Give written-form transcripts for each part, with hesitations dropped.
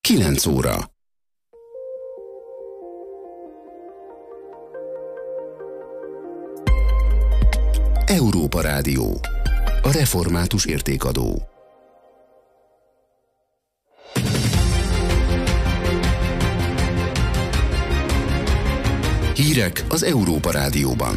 9 óra. Európa Rádió. A református értékadó. Hírek az Európa Rádióban.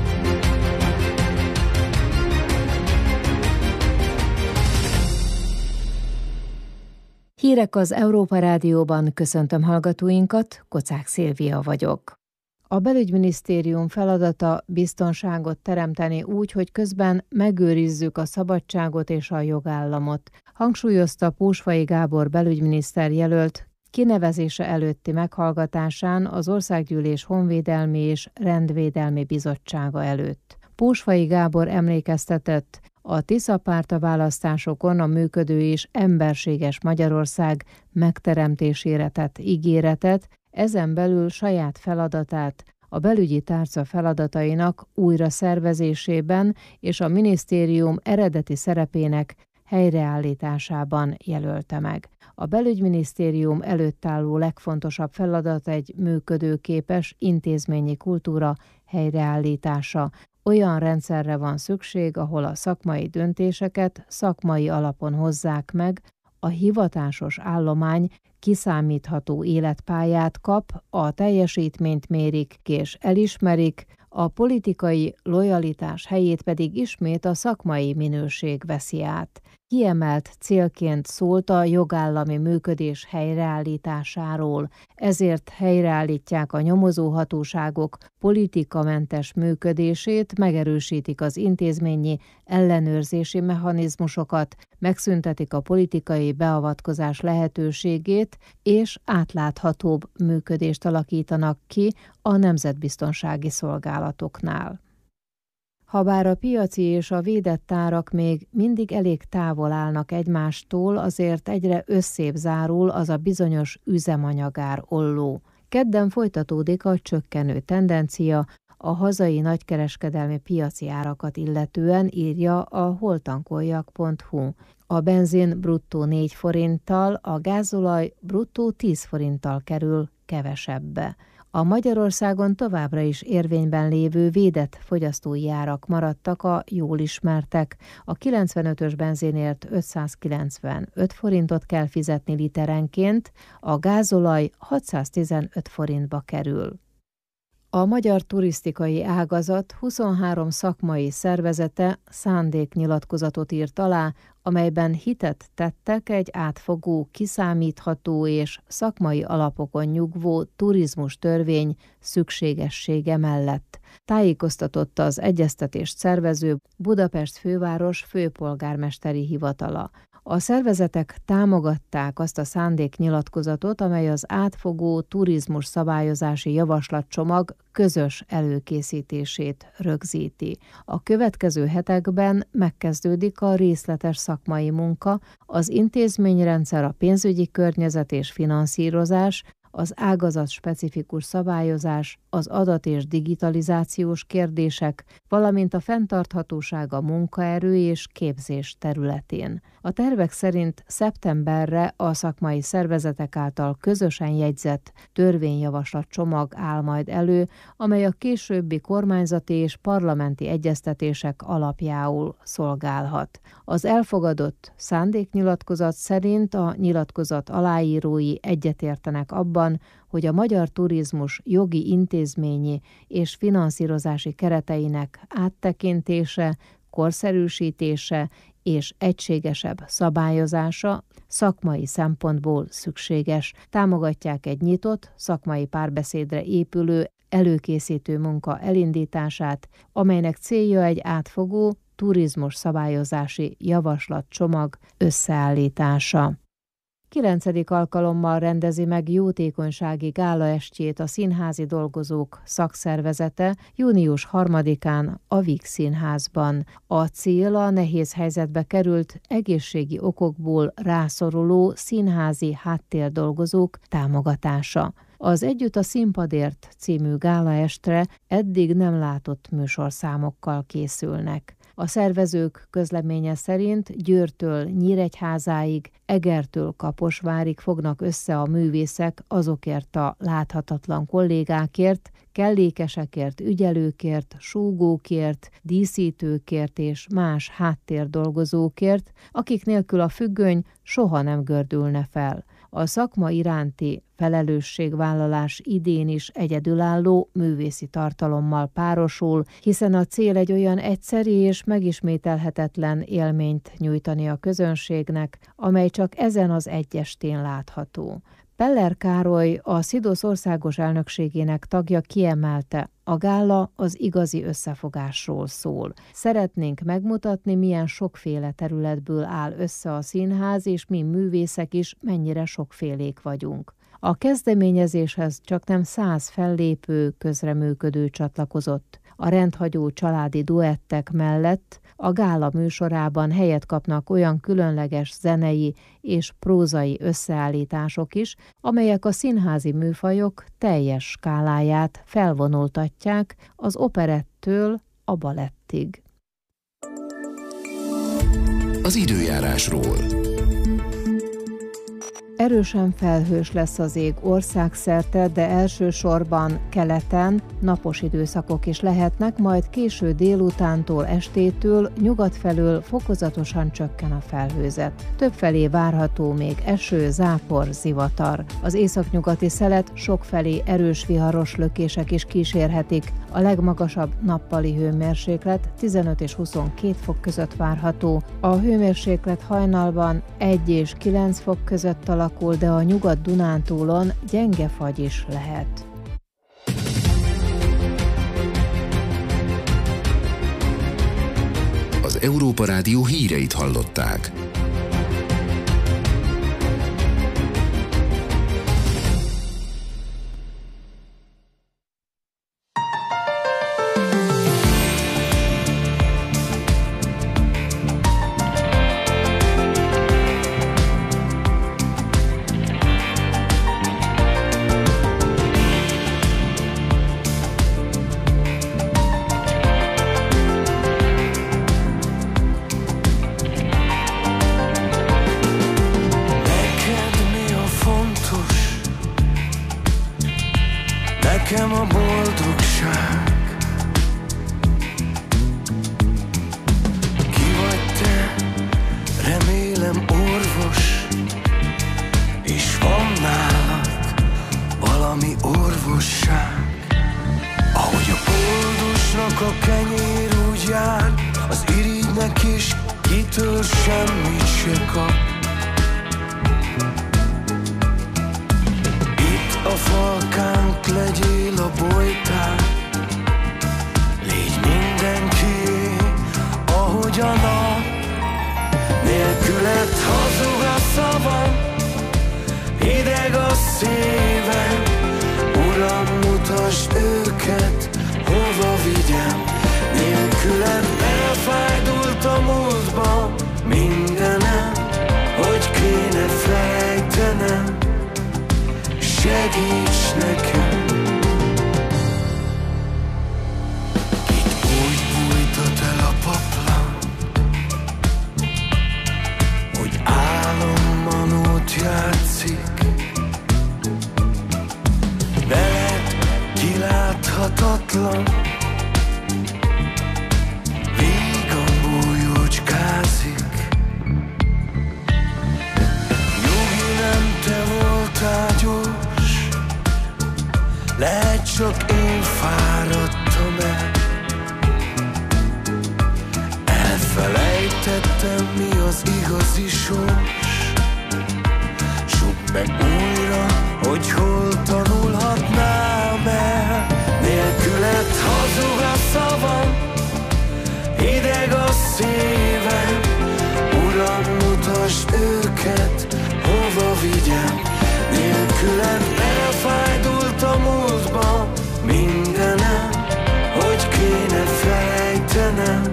Hírek az Európa Rádióban, köszöntöm hallgatóinkat, Kocák Szilvia vagyok. A belügyminisztérium feladata biztonságot teremteni úgy, hogy közben megőrizzük a szabadságot és a jogállamot, hangsúlyozta Pósfai Gábor belügyminiszter jelölt kinevezése előtti meghallgatásán az Országgyűlés Honvédelmi és Rendvédelmi Bizottsága előtt. Pósfai Gábor emlékeztetett a Tisza-párta választásokon a működő és emberséges Magyarország megteremtésére tett ígéretet, ezen belül saját feladatát a belügyi tárca feladatainak újra szervezésében és a minisztérium eredeti szerepének helyreállításában jelölte meg. A belügyminisztérium előtt álló legfontosabb feladat egy működőképes intézményi kultúra helyreállítása. Olyan rendszerre van szükség, ahol a szakmai döntéseket szakmai alapon hozzák meg, a hivatásos állomány kiszámítható életpályát kap, a teljesítményt mérik és elismerik, a politikai lojalitás helyét pedig ismét a szakmai minőség veszi át. Kiemelt célként szólt a jogállami működés helyreállításáról, ezért helyreállítják a nyomozóhatóságok politikamentes működését, megerősítik az intézményi ellenőrzési mechanizmusokat, megszüntetik a politikai beavatkozás lehetőségét, és átláthatóbb működést alakítanak ki a nemzetbiztonsági szolgálatoknál. Habár a piaci és a védett árak még mindig elég távol állnak egymástól, azért egyre összébb zárul az a bizonyos üzemanyagár olló. Kedden folytatódik a csökkenő tendencia a hazai nagykereskedelmi piaci árakat illetően, írja a holtankoljak.hu. A benzin bruttó 4 forinttal, a gázolaj bruttó 10 forinttal kerül kevesebbe. A Magyarországon továbbra is érvényben lévő védett fogyasztói árak maradtak a jól ismertek. A 95-ös benzinért 595 forintot kell fizetni literenként, a gázolaj 615 forintba kerül. A magyar turisztikai ágazat 23 szakmai szervezete szándéknyilatkozatot írt alá, amelyben hitet tettek egy átfogó, kiszámítható és szakmai alapokon nyugvó turizmus törvény szükségessége mellett. Tájékoztatott az egyeztetést szervező Budapest főváros főpolgármesteri hivatala. A szervezetek támogatták azt a szándéknyilatkozatot, amely az átfogó turizmus szabályozási javaslatcsomag közös előkészítését rögzíti. A következő hetekben megkezdődik a részletes szakmai munka, az intézményrendszer, a pénzügyi környezet és finanszírozás, az ágazat specifikus szabályozás, az adat- és digitalizációs kérdések, valamint a fenntarthatóság a munkaerő és képzés területén. A tervek szerint szeptemberre a szakmai szervezetek által közösen jegyzett törvényjavaslatcsomag áll majd elő, amely a későbbi kormányzati és parlamenti egyeztetések alapjául szolgálhat. Az elfogadott szándéknyilatkozat szerint a nyilatkozat aláírói egyetértenek abban, hogy a magyar turizmus jogi, intézményi és finanszírozási kereteinek áttekintése, korszerűsítése és egységesebb szabályozása szakmai szempontból szükséges. Támogatják egy nyitott, szakmai párbeszédre épülő előkészítő munka elindítását, amelynek célja egy átfogó turizmus szabályozási javaslatcsomag összeállítása. 9. alkalommal rendezi meg jótékonysági gálaestjét a színházi dolgozók szakszervezete június 3-án a Víg Színházban. A cél a nehéz helyzetbe került, egészségi okokból rászoruló színházi háttérdolgozók támogatása. Az Együtt a színpadért című gálaestre eddig nem látott műsorszámokkal készülnek. A szervezők közleménye szerint Győrtől Nyíregyházáig, Egertől Kaposvárig fognak össze a művészek azokért a láthatatlan kollégákért, kellékesekért, ügyelőkért, súgókért, díszítőkért és más háttérdolgozókért, akik nélkül a függöny soha nem gördülne fel. A szakma iránti felelősségvállalás idén is egyedülálló művészi tartalommal párosul, hiszen a cél egy olyan egyszeri és megismételhetetlen élményt nyújtani a közönségnek, amely csak ezen az egy estén látható. Peller Károly, a SZIDOSZ országos elnökségének tagja kiemelte, a gála az igazi összefogásról szól. Szeretnénk megmutatni, milyen sokféle területből áll össze a színház, és mi művészek is mennyire sokfélék vagyunk. A kezdeményezéshez csaknem 100 fellépő, közreműködő csatlakozott. A rendhagyó családi duettek mellett a gála műsorában helyet kapnak olyan különleges zenei és prózai összeállítások is, amelyek a színházi műfajok teljes skáláját felvonultatják az operettől a balettig. Az időjárásról. Erősen felhős lesz az ég országszerte, de elsősorban keleten napos időszakok is lehetnek, majd késő délutántól, estétől nyugat felől fokozatosan csökken a felhőzet. Többfelé várható még eső, zápor, zivatar. Az északnyugati szelet sokfelé erős viharos lökések is kísérhetik. A legmagasabb nappali hőmérséklet 15 és 22 fok között várható. A hőmérséklet hajnalban 1 és 9 fok között alakul, de a Nyugat-Dunántúlon gyenge fagy is lehet. Az Európa Rádió híreit hallották. Nekem a boldogság. Ki vagy te? Remélem orvos, és van nálad valami orvosság. Ahogy a boldognak a kenyér úgy jár, az irigynek is kitől semmit se kap. A falkánk legyél a bojtár, légy mindenkié, ahogy a nap. Nélküled hazug a szavam, hideg a szívem. Uram, mutasd őket, hova vigyem. Nélküled elfájdult a múltban mindenem, hogy kéne felejtenem. Segíts nekem! Itt úgy bújtat el a paplan, hogy álommanót játszik. Veled kiláthatatlan, vígan bújócskázik. Nyugi, nem te voltál gyors, lehet csak én fáradtam el. Elfelejtettem, mi az igazi sors. Sukd meg újra, hogy hol tanulhatnám el. Nélküled hazug a szavam, hideg a szívem. Uram, mutasd őket, hova vigyem. Nélküled elfájdult a múltban mindenem, hogy kéne felejtenem.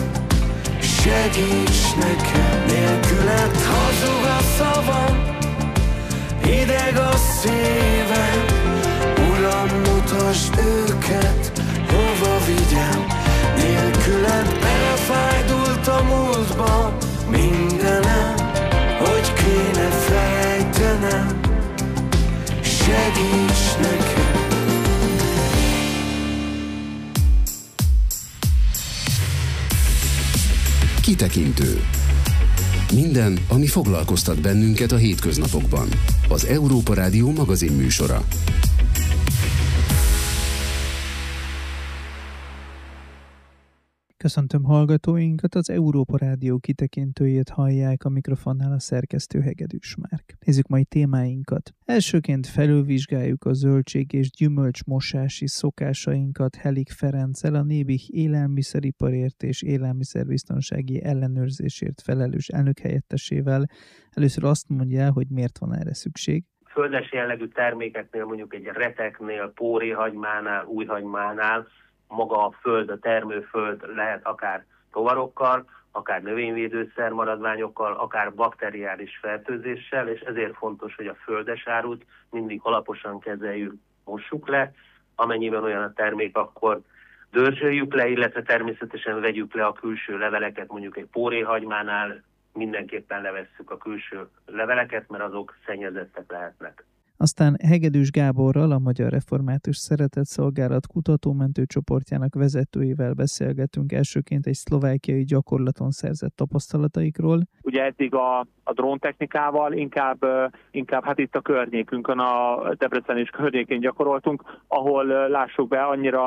Segíts nekem! Nélküled hazug a szavam, hideg a szívem. Uram, mutasd őket, hova vigyem. Nélküled elfájdult tudatban mindenem, hogy kéne fejtenem, segíts nekem. Kitekintő. Minden, ami foglalkoztat bennünket a hétköznapokban. Az Európa Rádió magazinműsora. Köszöntöm hallgatóinkat, az Európa Rádió kitekintőjét hallják, a mikrofonnál a szerkesztő Hegedűs Márk. Nézzük mai témáinkat. Elsőként felülvizsgáljuk a zöldség- és gyümölcsmosási szokásainkat Helik Ferenccel, a Nébih élelmiszeriparért és élelmiszerbiztonsági ellenőrzésért felelős elnökhelyettesével. Először azt mondja, hogy miért van erre szükség. Földes jellegű termékeknél, mondjuk egy reteknél, póréhagymánál, újhagymánál maga a föld, a termőföld lehet akár tovarokkal, akár növényvédőszer maradványokkal, akár bakteriális fertőzéssel, és ezért fontos, hogy a földes árut mindig alaposan kezeljük, mossuk le, amennyiben olyan a termék, akkor dörzsöljük le, illetve természetesen vegyük le a külső leveleket, mondjuk egy póréhagymánál mindenképpen levesszük a külső leveleket, mert azok szennyezettek lehetnek. Aztán Hegedűs Gáborral, a Magyar Református Szeretetszolgálat kutatómentő csoportjának vezetőjével beszélgetünk elsőként egy szlovákiai gyakorlaton szerzett tapasztalataikról. Ugye eddig a dróntechnikával inkább hát itt a környékünkön, a Debrecen és környékén gyakoroltunk, ahol lássuk be annyira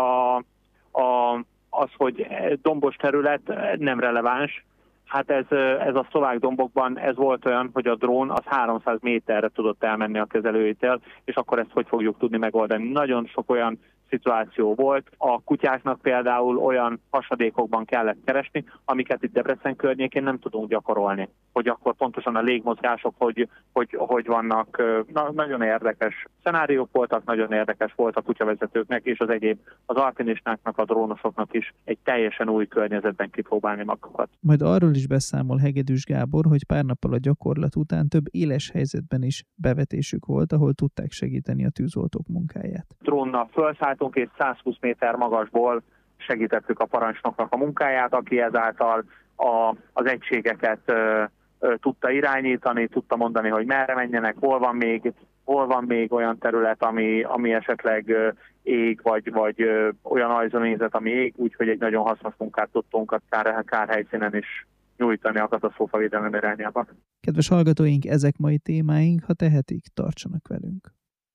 az, hogy dombos terület nem releváns. Hát ez a szlovák dombokban ez volt olyan, hogy a drón az 300 méterre tudott elmenni a kezelőjétől, és akkor ezt hogy fogjuk tudni megoldani. Nagyon sok olyan szituáció volt. A kutyáknak például olyan hasadékokban kellett keresni, amiket itt Debrecen környékén nem tudunk gyakorolni. Hogy akkor pontosan a légmozgások hogy vannak. Nagyon érdekes szenáriók voltak, nagyon érdekes volt a kutyavezetőknek és az alpinistáknak, a drónosoknak is egy teljesen új környezetben kipróbálni magukat. Majd arról is beszámol Hegedűs Gábor, hogy pár nappal a gyakorlat után több éles helyzetben is bevetésük volt, ahol tudták segíteni a tűzoltók munkáját. Drónnal felszálltunk és 120 méter magasból segítettük a parancsnoknak a munkáját, aki ezáltal az egységeket tudta irányítani, tudta mondani, hogy merre menjenek, hol van még olyan terület, ami esetleg ég, vagy olyan ajzónézet, ami ég, úgyhogy egy nagyon hasznos munkát tudtunk a kárhelyszínen is nyújtani a katasztrófavédelem irányába. Kedves hallgatóink, ezek mai témáink, ha tehetik, tartsanak velünk.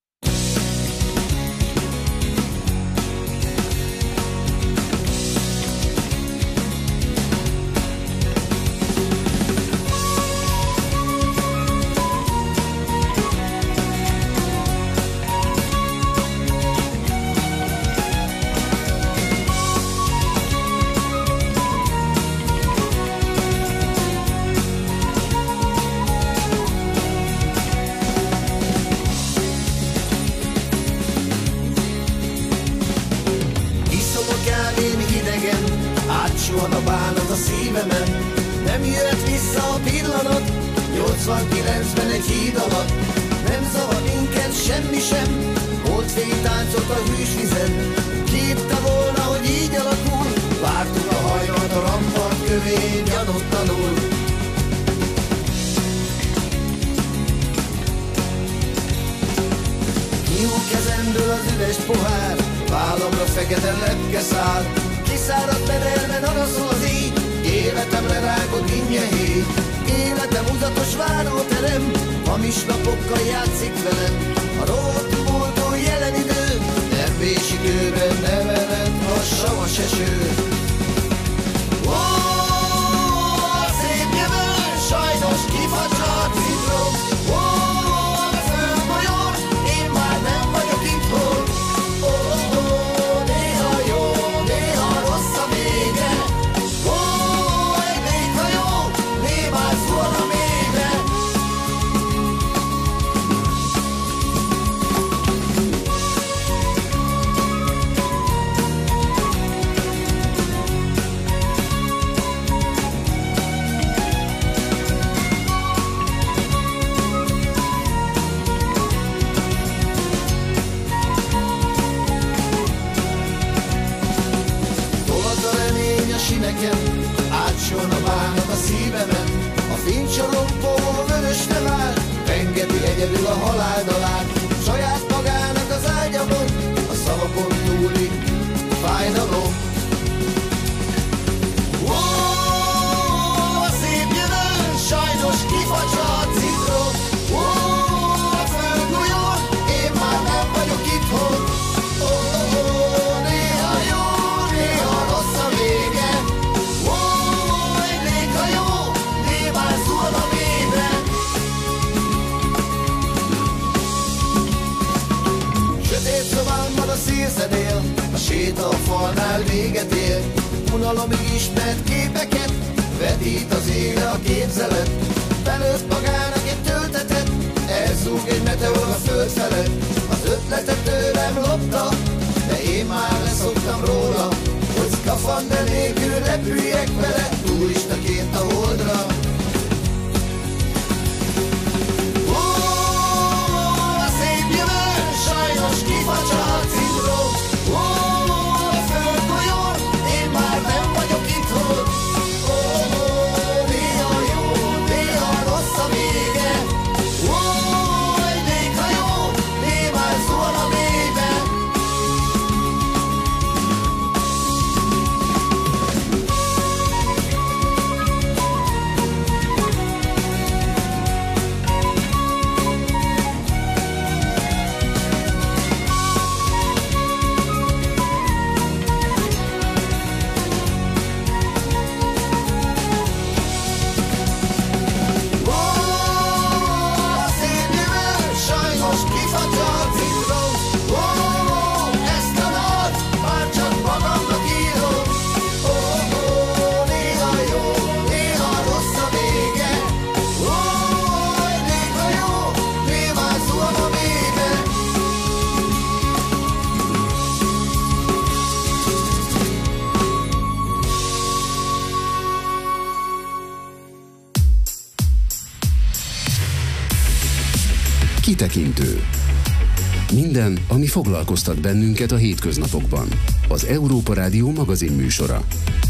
Suhan a bánat a szívemen, nem jött vissza a pillanat, 89-ben egy híd alatt. Nem zavar minket semmi sem, holdfény táncolt a hűs vizen. Ki hitte volna, hogy így alakul, vártuk a hajnalt a rampart kövén, gyanútlanul. Kiúl kezemből az üres pohár, vállamra fekete lepke száll. Kiszáradt mederben araszol az ég, életem lerágott mindjehé. Életem húzatos váróterem, hamis napokkal játszik velem. A rót múltó jelen idő, nem vésidőben neveled a savas eső. Ó, a szép jövő, sajnos kifacsart citrom. Ó, a földmajor, én már nem vagyok itthon. Másolna bánat a szívemet, a fénycsalompó vörös nem áll, rengeti egyedül a haláldalát, saját magának az ágyamon, a szavakon túli fájdalom. Ó, a szép jövő, sajnos kifacsra a citrom. Ó, a földgolyón, én már nem vagyok itthon. Ó, néha jó, néha rossz a vége. Ó, egy léghajó, némán szól a mélybe. Sötét szobámban a szélszedél, a séta a falnál véget ér. Unalomig ismert képeket vetít az égre a képzelet. Belőtt magának egy töltetet, elszúg egy meteor a föld felett. Az ötletet tőlem lopta, de én már leszoktam róla, hogy szkafander nélkül repüljek vele turistaként a holdra. Ó, a szép jövő, sajnos kifacsra a citrom. Ó, a földgolyón, én már nem vagyok itthon. Ó, néha jó, néha rossz a vége. Ó, egy léghajó, némán szól a mélybe. Ó, a szép jövő, sajnos kifacsra a citrom. Ó, ezt a dalt már csak magamnak írom. Ó, néha jó, néha rossz a vége. Ó, egy léghajó, némán szól a mélybe. Kitekintő. Minden, ami foglalkoztat bennünket a hétköznapokban. Az Európa Rádió magazin műsora.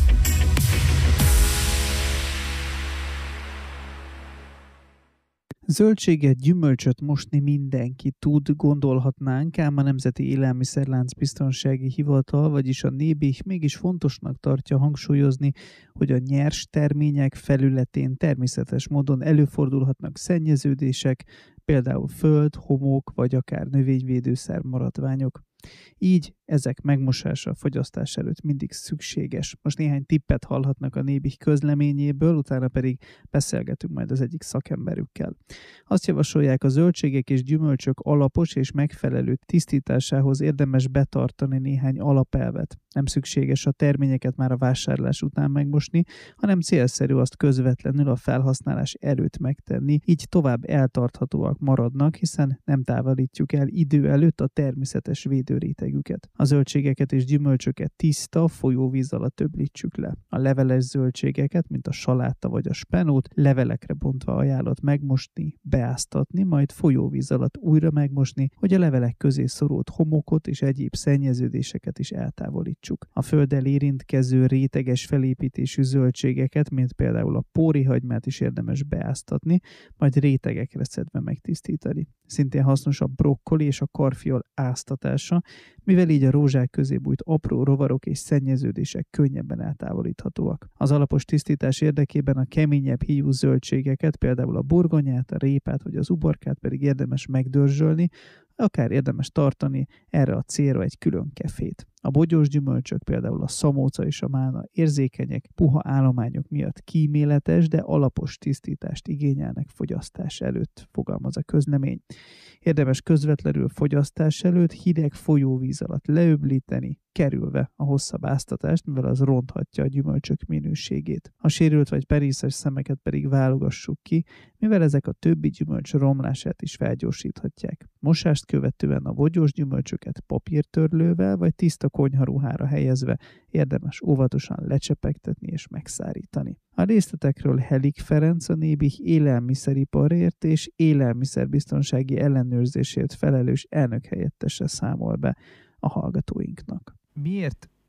Zöldséget, gyümölcsöt mosni mindenki tud, gondolhatnánk, ám a Nemzeti Élelmiszerlánc Biztonsági Hivatal, vagyis a NÉBIH mégis fontosnak tartja hangsúlyozni, hogy a nyers termények felületén természetes módon előfordulhatnak szennyeződések, például föld, homok vagy akár növényvédőszer maradványok. Így ezek megmosása, fogyasztás előtt mindig szükséges. Most néhány tippet hallhatnak a NÉBIH közleményéből, utána pedig beszélgetünk majd az egyik szakemberükkel. Azt javasolják, a zöldségek és gyümölcsök alapos és megfelelő tisztításához érdemes betartani néhány alapelvet. Nem szükséges a terményeket már a vásárlás után megmosni, hanem célszerű azt közvetlenül a felhasználás előtt megtenni, így tovább eltarthatóak maradnak, hiszen nem távolítjuk el idő előtt a természetes védőrétegüket. A zöldségeket és gyümölcsöket tiszta, folyóvíz alatt öblítsük le. A leveles zöldségeket, mint a saláta vagy a spenót, levelekre bontva ajánlott megmosni, beáztatni, majd folyóvíz alatt újra megmosni, hogy a levelek közé szorult homokot és egyéb szennyeződéseket is eltávolítsuk. A földdel érintkező réteges felépítésű zöldségeket, mint például a pórihagymát is érdemes beáztatni, majd rétegekre szedve megtisztítani. Szintén hasznos a brokkoli és a karfiol áztatása, mivel így a rózsák közé bújt apró rovarok és szennyeződések könnyebben eltávolíthatóak. Az alapos tisztítás érdekében a keményebb híjú zöldségeket, például a burgonyát, a répát vagy az uborkát pedig érdemes megdörzsölni, akár érdemes tartani erre a célra egy külön kefét. A bogyós gyümölcsök, például a szamóca és a málna érzékenyek, puha állományok miatt kíméletes, de alapos tisztítást igényelnek fogyasztás előtt, fogalmaz a közlemény. Érdemes közvetlenül fogyasztás előtt hideg folyóvíz alatt leöblíteni, kerülve a hosszabb áztatást, mivel az ronthatja a gyümölcsök minőségét. A sérült vagy perészes szemeket pedig válogassuk ki, mivel ezek a többi gyümölcs romlását is felgyorsíthatják. Mosást követően a bogyós gyümölcsöket papírtörlővel vagy tiszta konyharuhára helyezve érdemes óvatosan lecsepegtetni és megszárítani. A részletekről Helik Ferenc, a NÉBIH élelmiszeriparért és élelmiszerbiztonsági ellenőrzésért felelős elnökhelyettese számol be a hallgatóinknak. Miért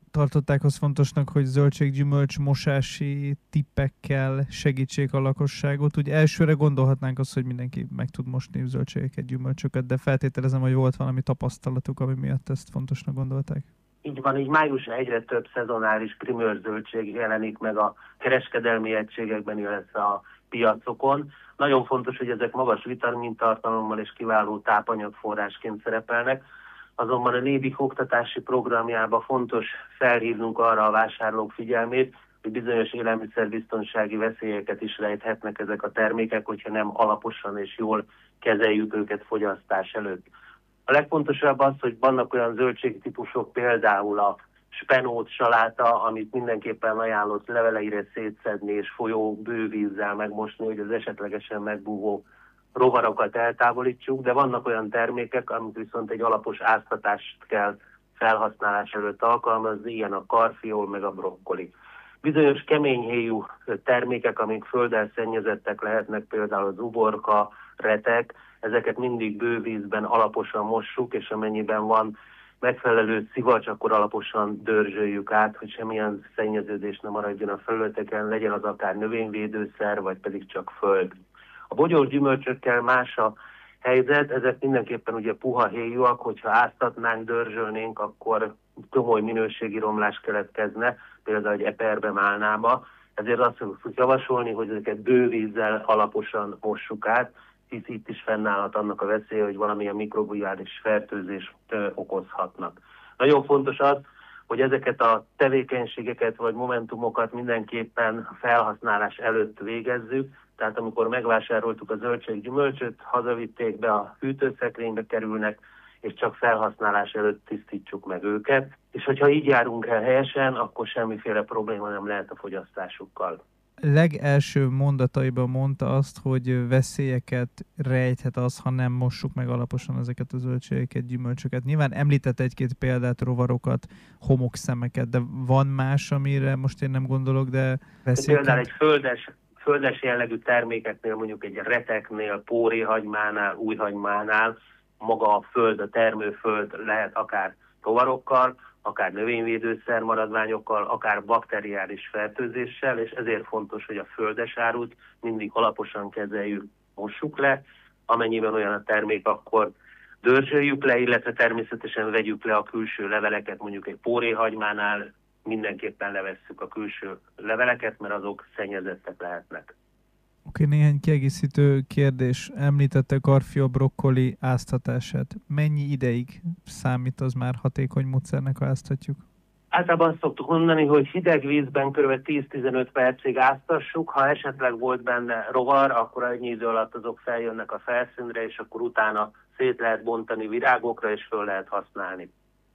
tartották azt fontosnak, hogy zöldség-gyümölcs mosási tippekkel segítsék a lakosságot. Ugye elsőre gondolhatnánk azt, hogy mindenki meg tud mosni zöldségeket, gyümölcsöket, de feltételezem, hogy volt valami tapasztalatuk, ami miatt ezt fontosnak gondolták. Így van, így májusra egyre több szezonális primőr zöldség jelenik meg a kereskedelmi egységekben, illetve a piacokon. Nagyon fontos, hogy ezek magas vitamintartalommal és kiváló tápanyagforrásként szerepelnek, azonban a Nébik oktatási programjában fontos felhívnunk arra a vásárlók figyelmét, hogy bizonyos élelmiszerbiztonsági veszélyeket is rejthetnek ezek a termékek, hogyha nem alaposan és jól kezeljük őket fogyasztás előtt. A legfontosabb az, hogy vannak olyan zöldségtípusok, például a spenót, saláta, amit mindenképpen ajánlott leveleire szétszedni és folyó bővízzel megmosni, hogy az esetlegesen megbúvó rovarokat eltávolítsuk, de vannak olyan termékek, amik viszont egy alapos áztatást kell felhasználás előtt alkalmazni, ilyen a karfiol meg a brokkoli. Bizonyos keményhéjú termékek, amik földdel szennyezettek lehetnek, például az uborka, retek, ezeket mindig bővízben alaposan mossuk, és amennyiben van megfelelő szivacs, akkor alaposan dörzsöljük át, hogy semmilyen szennyeződés ne maradjon a felületeken, legyen az akár növényvédőszer, vagy pedig csak föld. A bogyós gyümölcsökkel más a helyzet, ezek mindenképpen ugye puha héjúak, hogyha áztatnánk, dörzsölnénk, akkor komoly minőségi romlás keletkezne, például egy eperbe, málnába. Ezért azt fogjuk javasolni, hogy ezeket bővízzel alaposan mossuk át, hisz itt is fennállhat annak a veszélye, hogy valamilyen mikrobiális fertőzést okozhatnak. Nagyon fontos az, hogy ezeket a tevékenységeket vagy momentumokat mindenképpen felhasználás előtt végezzük, tehát amikor megvásároltuk a zöldség-gyümölcsöt, hazavitték be, a hűtőszekrénybe kerülnek, és csak felhasználás előtt tisztítsuk meg őket. És hogyha így járunk el helyesen, akkor semmiféle probléma nem lehet a fogyasztásukkal. Legelső mondataiban mondta azt, hogy veszélyeket rejthet az, ha nem mossuk meg alaposan ezeket a zöldségeket, gyümölcsöket. Nyilván említett egy-két példát, rovarokat, homokszemeket, de van más, amire most én nem gondolok, de veszélyeket... Például egy földes jellegű termékeknél, mondjuk egy reteknél, póréhagymánál, újhagymánál maga a föld, a termőföld lehet akár rovarokkal, akár növényvédőszer maradványokkal, akár bakteriális fertőzéssel, és ezért fontos, hogy a földes árut mindig alaposan kezeljük, mossuk le, amennyiben olyan a termék, akkor dörzsöljük le, illetve természetesen vegyük le a külső leveleket, mondjuk egy póréhagymánál mindenképpen levesszük a külső leveleket, mert azok szennyezettek lehetnek. Oké, néhány kiegészítő kérdés. Említette karfiol, brokkoli áztatását. Mennyi ideig számít az már hatékony módszernek, ha áztatjuk? Általában szoktuk mondani, hogy hideg vízben kb. 10-15 percig áztassuk. Ha esetleg volt benne rovar, akkor ennyi idő alatt azok feljönnek a felszínre, és akkor utána szét lehet bontani virágokra, és föl lehet használni.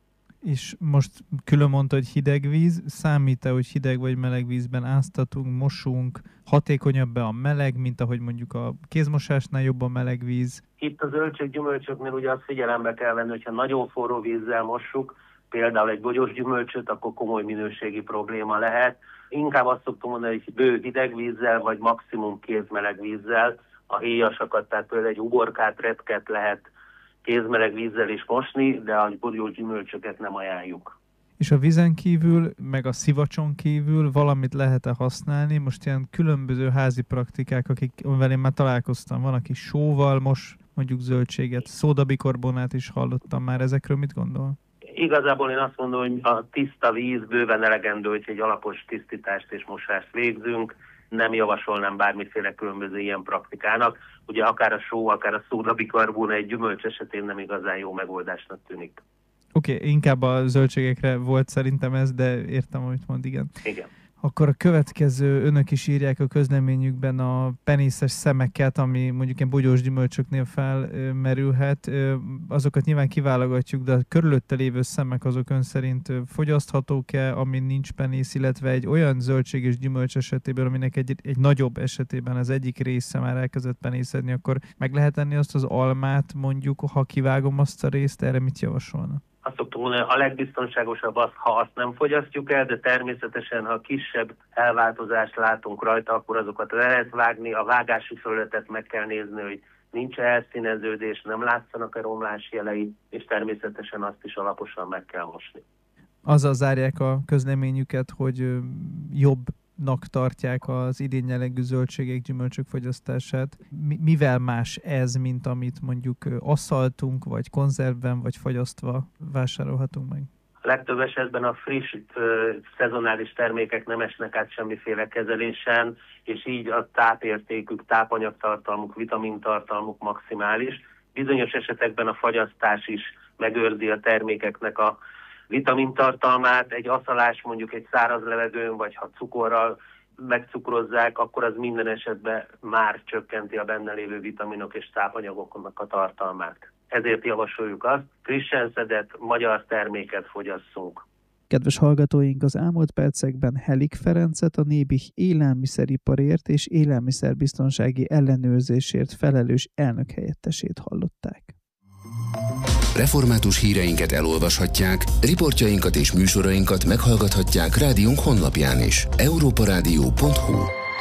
És most külön mondta, hogy hideg víz. Számít-e, hogy hideg vagy meleg vízben áztatunk, mosunk? Hatékonyabb a meleg, mint ahogy mondjuk a kézmosásnál jobb a meleg víz? Itt a zöldséggyümölcsöknél ugye azt figyelembe kell venni, hogyha nagyon forró vízzel mossuk, például egy bogyós gyümölcsöt, akkor komoly minőségi probléma lehet. Inkább azt szoktam mondani, hogy bő hideg vízzel, vagy maximum kézmeleg vízzel a héjasakat, tehát például egy uborkát, retket lehet kézmeleg vízzel is mosni, de a bogyós gyümölcsöket nem ajánljuk. És a vízen kívül, meg a szivacson kívül valamit lehet-e használni? Most ilyen különböző házi praktikák, amivel én már találkoztam. Van, aki sóval mos mondjuk zöldséget, szódabikarbonát is hallottam már. Ezekről mit gondol? Igazából én azt mondom, hogy a tiszta víz bőven elegendő, hogy egy alapos tisztítást és mosást végzünk. Nem javasolnám bármiféle különböző ilyen praktikának. Ugye akár a só, akár a szódabikarbon egy gyümölcs esetén nem igazán jó megoldásnak tűnik. Oké, inkább a zöldségekre volt szerintem ez, de értem, amit mond, igen. Igen. Akkor a következő, önök is írják a közleményükben a penészes szemeket, ami mondjuk ilyen bogyós gyümölcsöknél felmerülhet. Azokat nyilván kiválogatjuk, de a körülötte lévő szemek azok ön szerint fogyaszthatók-e, amin nincs penész, illetve egy olyan zöldség és gyümölcs esetében, aminek egy nagyobb esetében az egyik része már elkezdett penészedni, akkor meg lehet enni azt az almát mondjuk, ha kivágom azt a részt, erre mit javasolna? Azt szoktuk mondani, a legbiztonságosabb az, ha azt nem fogyasztjuk el, de természetesen, ha kisebb elváltozást látunk rajta, akkor azokat le lehet vágni. A vágási felületet meg kell nézni, hogy nincs elszíneződés, nem látszanak a romlás jelei, és természetesen azt is alaposan meg kell mosni. Azzal zárják a közleményüket, hogy jobbnak tartják az idén jellegű zöldségek, gyümölcsök fogyasztását. Mivel más ez, mint amit mondjuk asszaltunk, vagy konzervben, vagy fagyasztva vásárolhatunk meg? A legtöbb esetben a friss szezonális termékek nem esnek át semmiféle kezelésen, és így a tápértékük, tápanyagtartalmuk, vitamintartalmuk maximális. Bizonyos esetekben a fagyasztás is megőrzi a termékeknek a vitamintartalmát. Egy aszalás mondjuk egy száraz levegőn, vagy ha cukorral megcukrozzák, akkor az minden esetben már csökkenti a benne lévő vitaminok és tápanyagoknak a tartalmát. Ezért javasoljuk azt, frissen szedett magyar terméket fogyasszunk. Kedves hallgatóink, az elmúlt percekben Helik Ferencet, a Nébih élelmiszeriparért és élelmiszerbiztonsági ellenőrzésért felelős elnökhelyettesét hallották. Református híreinket elolvashatják, riportjainkat és műsorainkat meghallgathatják rádiónk honlapján is. europaradio.hu.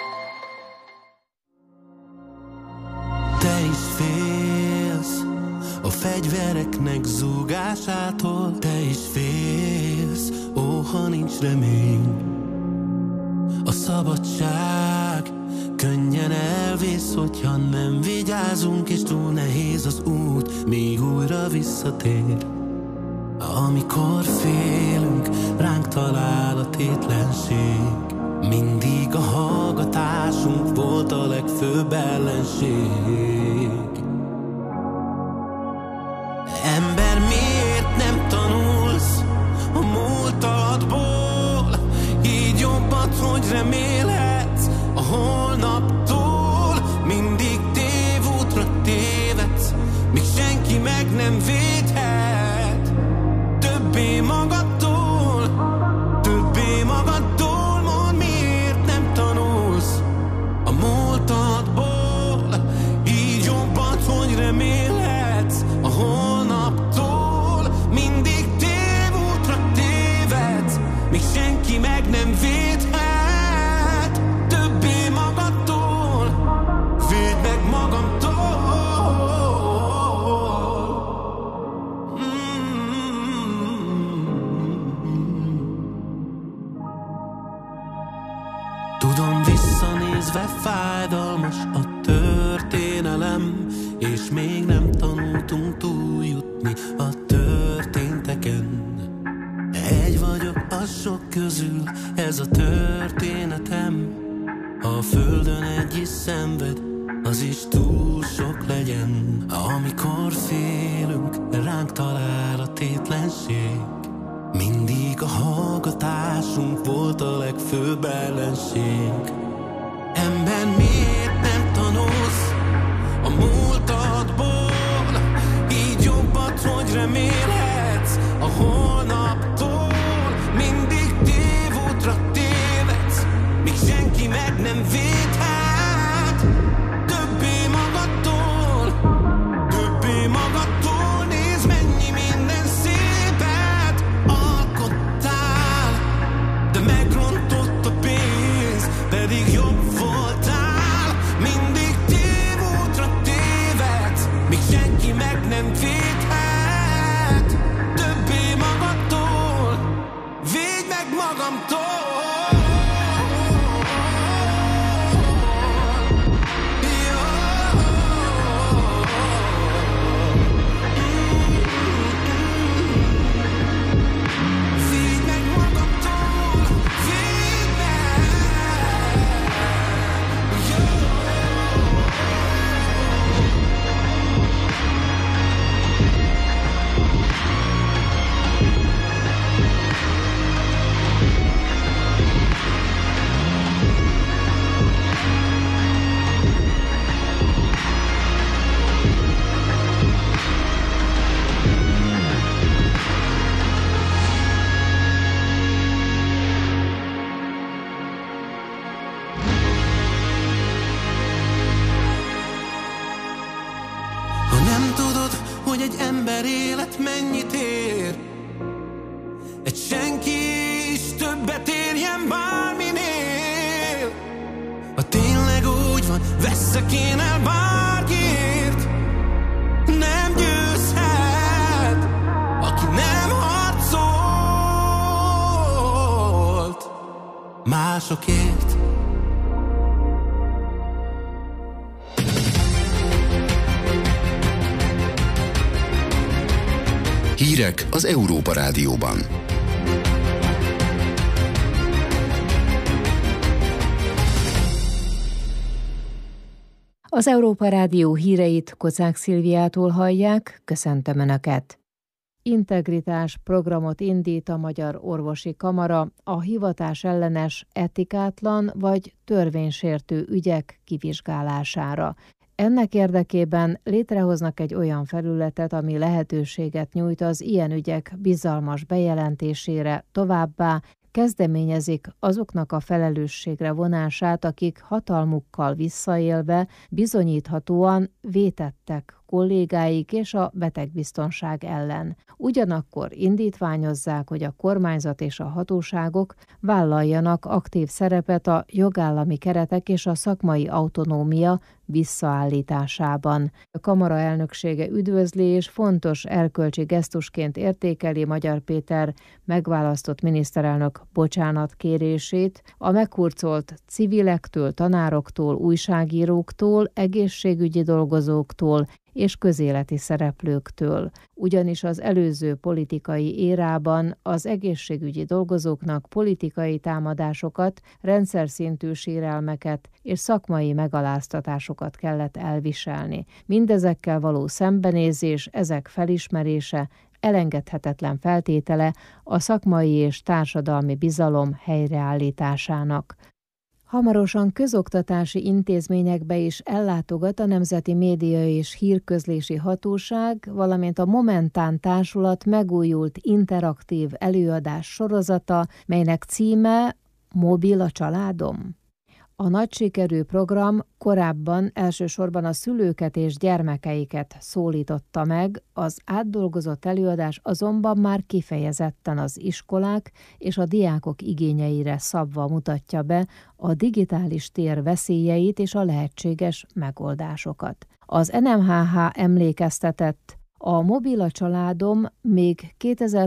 Te is félsz a fegyvereknek zúgásától, te is félsz, ó, ha nincs remény. A szabadság könnyen elvész, hogyha nem vigyázunk, és túl nehéz az út, míg újra visszatér. Amikor félünk, ránk talál a tétlenség. Mindig a hallgatásunk volt a legfőbb ellenség. Ember, miért nem tanulsz a múltadból? Így jobbat, hogy remélhetsz a holnaptól. Mindig tévútra tévedsz, míg senki meg nem védhet. Többé magadtól, többé magadtól. Mondd, miért nem tanulsz a múltadból? Így jobbat, hogy remélhetsz a holnaptól. Mindig tévútra tévedsz, míg senki meg nem védhet. Többé magadtól, védd meg magamtól. Tudom, visszanézve fájdalmas a történelem, és még nem tanultunk túljutni a történteken. Egy vagyok a sok közül, ez a történetem. Ha a földön egy is szenved, az is túl sok legyen. Amikor félünk, ránk talál a tétlenség. Mindig a hallgatásunk volt a legfőbb ellenség. Ember, miért nem tanulsz a múltadból? Így jobbat, hogy remélhetsz a holnaptól. Mindig tévútra tévedsz, míg senki meg nem védhet. Többé magadtól, többé magadtól. Nézd, mennyi minden szépet alkottál, de megrontott a pénz, pedig jobb voltál. Mindig tévútra tévedsz, míg senki meg nem védhet. Többé magadtól, védj meg magamtól. Védj meg magamtól, védj meg. Ha nem tudod, hogy egy ember élet mennyit ér, egy senki is többet érjen bárminél. Ha tényleg úgy van, veszek én el bárkiért, nem győzhet, aki nem harcol. másokért. Hírek az Európa Rádióban. Az Európa Rádió híreit Kocák Szilviától hallják, köszöntöm Önöket! Integritás programot indít a Magyar Orvosi Kamara a hivatás ellenes, etikátlan vagy törvénysértő ügyek kivizsgálására. Ennek érdekében létrehoznak egy olyan felületet, ami lehetőséget nyújt az ilyen ügyek bizalmas bejelentésére, továbbá kezdeményezik azoknak a felelősségre vonását, akik hatalmukkal visszaélve bizonyíthatóan vétettek kollégáik és a betegbiztonság ellen. Ugyanakkor indítványozzák, hogy a kormányzat és a hatóságok vállaljanak aktív szerepet a jogállami keretek és a szakmai autonómia visszaállításában. A kamara elnöksége üdvözli és fontos erkölcsi gesztusként értékeli Magyar Péter megválasztott miniszterelnök bocsánatkérését a meghurcolt civilektől, tanároktól, újságíróktól, egészségügyi dolgozóktól és közéleti szereplőktől. Ugyanis az előző politikai érában az egészségügyi dolgozóknak politikai támadásokat, rendszerszintű sérelmeket és szakmai megaláztatásokat kellett elviselni. Mindezekkel való szembenézés, ezek felismerése elengedhetetlen feltétele a szakmai és társadalmi bizalom helyreállításának. Hamarosan közoktatási intézményekbe is ellátogat a Nemzeti Média és Hírközlési Hatóság, valamint a Momentán Társulat megújult interaktív előadás sorozata, melynek címe Mobil a családom. A nagy sikerű program korábban elsősorban a szülőket és gyermekeiket szólította meg, az átdolgozott előadás azonban már kifejezetten az iskolák és a diákok igényeire szabva mutatja be a digitális tér veszélyeit és a lehetséges megoldásokat. Az NMHH emlékeztetett, a Mobil a családom még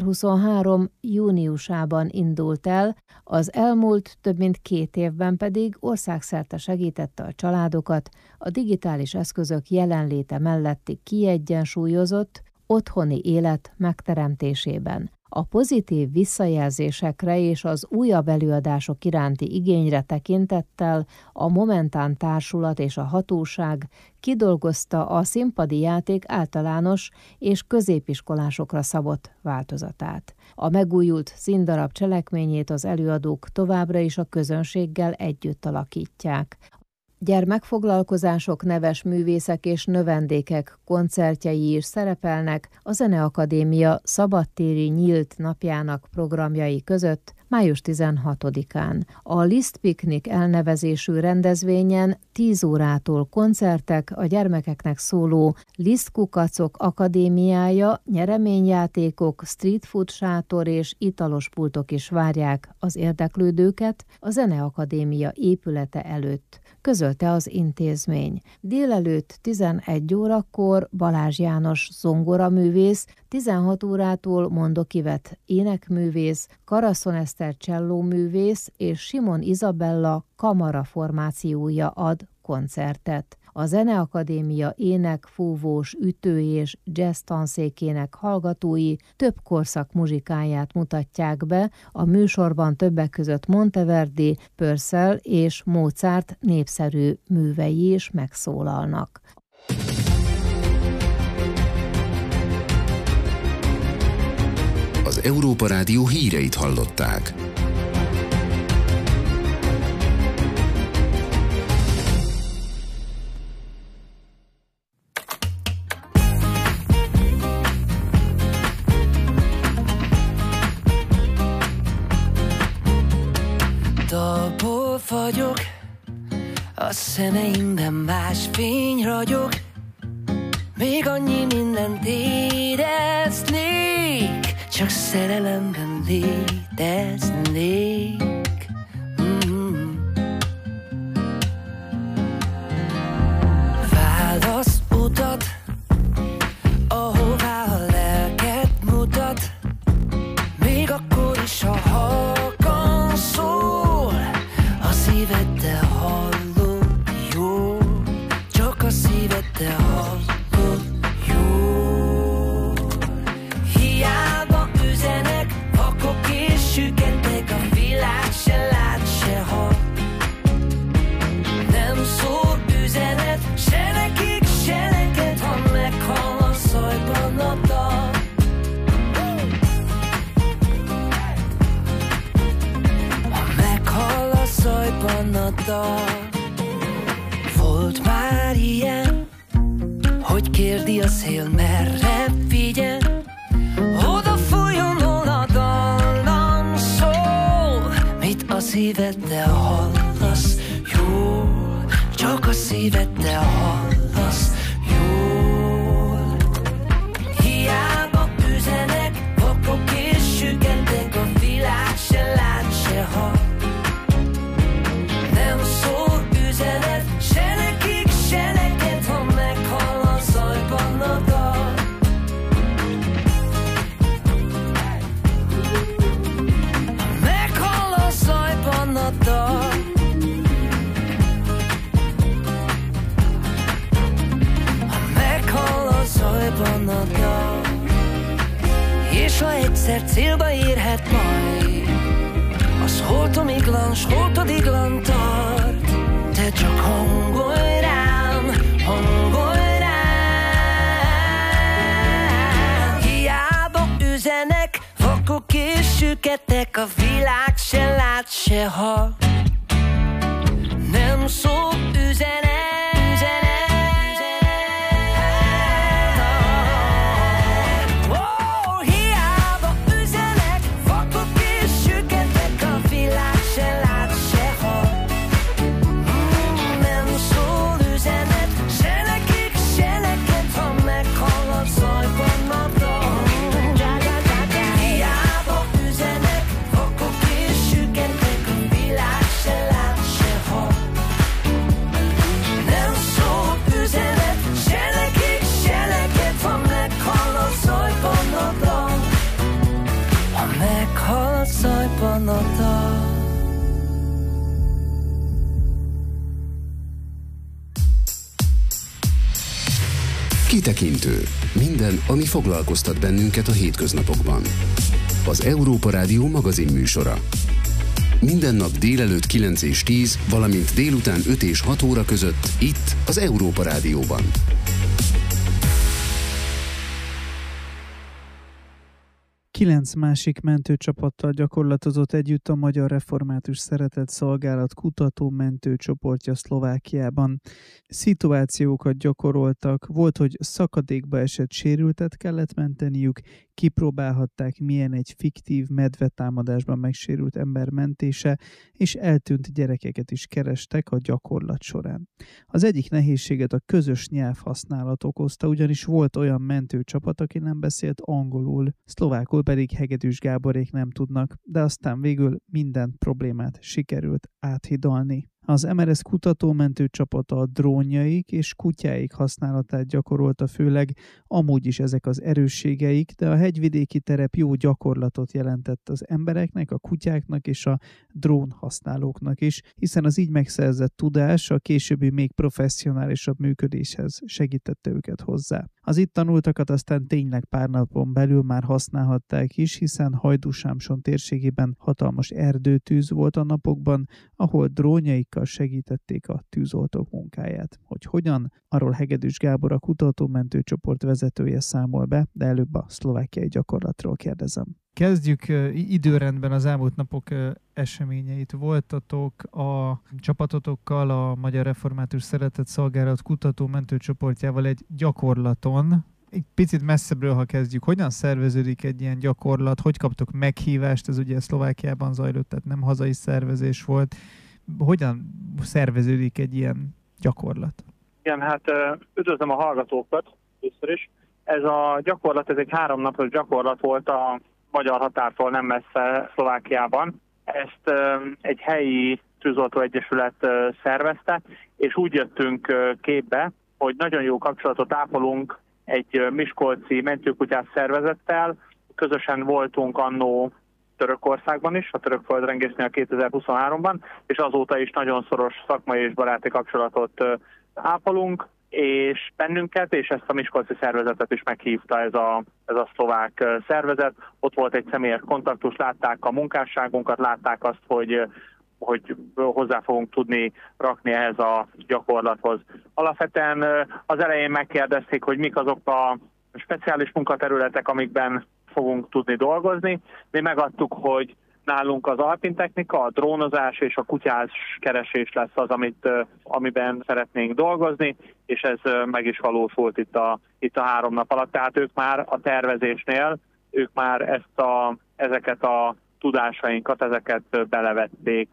2023. júniusában indult el, az elmúlt több mint 2 évben pedig országszerte segítette a családokat a digitális eszközök jelenléte melletti kiegyensúlyozott, otthoni élet megteremtésében. A pozitív visszajelzésekre és az újabb előadások iránti igényre tekintettel a Momentán Társulat és a hatóság kidolgozta a színpadi játék általános és középiskolásokra szabott változatát. A megújult színdarab cselekményét az előadók továbbra is a közönséggel együtt alakítják. Gyermekfoglalkozások, neves művészek és növendékek koncertjei is szerepelnek a Zeneakadémia szabadtéri nyílt napjának programjai között május 16-án. A Liszt Piknik elnevezésű rendezvényen 10 órától koncertek, a gyermekeknek szóló Liszt Kukacok Akadémiája, nyereményjátékok, street food sátor és italos pultok is várják az érdeklődőket a Zeneakadémia épülete előtt, közölte az intézmény. Délelőtt 11 órakor Balázs János zongoraművész, 16 órától Mondok Ivet énekművész, Karaszon Eszter csellóművész és Simon Izabella kamara formációja ad koncertet. A Zeneakadémia ének, fúvós, ütő és jazz tanszékének hallgatói több korszak muzsikáját mutatják be, a műsorban többek között Monteverdi, Purcell és Mozart népszerű művei is megszólalnak. Az Európa Rádió híreit hallották. Dalból vagyok, a szemeimben más fény ragyog, még annyi mindent éreznék, csak szerelemben léteznék. Válasz utat, ahová a lelked mutat, még akkor is, ha halkan szól. szajban a dal. Volt már ilyen, hogy kérdi a szél, merre vigyen, oda fújjon, hol a dallam szól. Mit a szíveddel hallasz jól, csak a szíveddel hallasz jól. Hiába üzenek, vakok és süketek, a világ se lát, se hall. Nem szól üzenet, se nekik, se neked, ha meghall a zajban a dal. Ha meghall a zajban a dal. Ha meghall a zajban a dal. És ha egyszer célba érhet majd, az holtomiglan, s holtodiglan tart. Te csak hangolj rám, hangolj rám. Hiába üzenek, vakok és süketek, a világ se lát, se hall. Nem szól üzenet. Kitekintő. Minden, ami foglalkoztat bennünket a hétköznapokban. Az Európa Rádió magazin műsora. Minden nap délelőtt 9 és 10, valamint délután 5 és 6 óra között itt az Európa Rádióban. Kilenc másik mentőcsapattal gyakorlatozott együtt a Magyar Református Szeretett Szolgálat kutató mentőcsoportja Szlovákiában. Szituációkat gyakoroltak, volt, hogy szakadékba esett sérültet kellett menteniük, kipróbálhatták, milyen egy fiktív medvetámadásban megsérült ember mentése, és eltűnt gyerekeket is kerestek a gyakorlat során. Az egyik nehézséget a közös nyelvhasználat okozta, ugyanis volt olyan mentőcsapat, aki nem beszélt angolul, szlovákul pedig Hegedűs Gáborék nem tudnak, de aztán végül minden problémát sikerült áthidalni. Az MRS kutatómentő csapata a drónjaik és kutyáik használatát gyakorolta főleg, amúgy is ezek az erősségeik, de a hegyvidéki terep jó gyakorlatot jelentett az embereknek, a kutyáknak és a drón használóknak is, hiszen az így megszerzett tudás a későbbi még professzionálisabb működéshez segítette őket hozzá. Az itt tanultakat aztán tényleg pár napon belül már használhatták is, hiszen Hajdúsámson térségében hatalmas erdőtűz volt a napokban, ahol drónjaikkal segítették a tűzoltók munkáját. Hogy hogyan, arról Hegedűs Gábor, a kutatómentő csoport vezetője számol be, de előbb a szlovákiai gyakorlatról kérdezem. Kezdjük időrendben az elmúlt napok eseményeit. Voltatok a csapatotokkal, a Magyar Református Szeretett Szolgálat kutató mentőcsoportjával egy gyakorlaton. Egy picit messzebbről, ha kezdjük, hogyan szerveződik egy ilyen gyakorlat, hogy kaptok meghívást, ez ugye Szlovákiában zajlott, tehát nem hazai szervezés volt. Hogyan szerveződik egy ilyen gyakorlat? Igen, hát üdvözlöm a hallgatókat először is. Ez a gyakorlat, ez egy 3 napos gyakorlat volt a magyar határtól nem messze Szlovákiában. Ezt egy helyi tűzoltó egyesület szervezte, és úgy jöttünk képbe, hogy nagyon jó kapcsolatot ápolunk egy miskolci mentőkutyás szervezettel. Közösen voltunk annó Törökországban is, a török földrengésnél 2023-ban, és azóta is nagyon szoros szakmai és baráti kapcsolatot ápolunk, és bennünket, és ezt a miskolci szervezetet is meghívta ez a szlovák szervezet. Ott volt egy személyes kontaktus, látták a munkásságunkat, látták azt, hogy hozzá fogunk tudni rakni ehhez a gyakorlathoz. Alapvetően az elején megkérdezték, hogy mik azok a speciális munkaterületek, amikben fogunk tudni dolgozni. Mi megadtuk, hogy Nálunk az alpintechnika, a drónozás és a kutyás keresés lesz az, amiben szeretnénk dolgozni, és ez meg is valósult itt a 3 nap alatt. Tehát ők már a tervezésnél, ők már ezeket a tudásainkat, ezeket belevették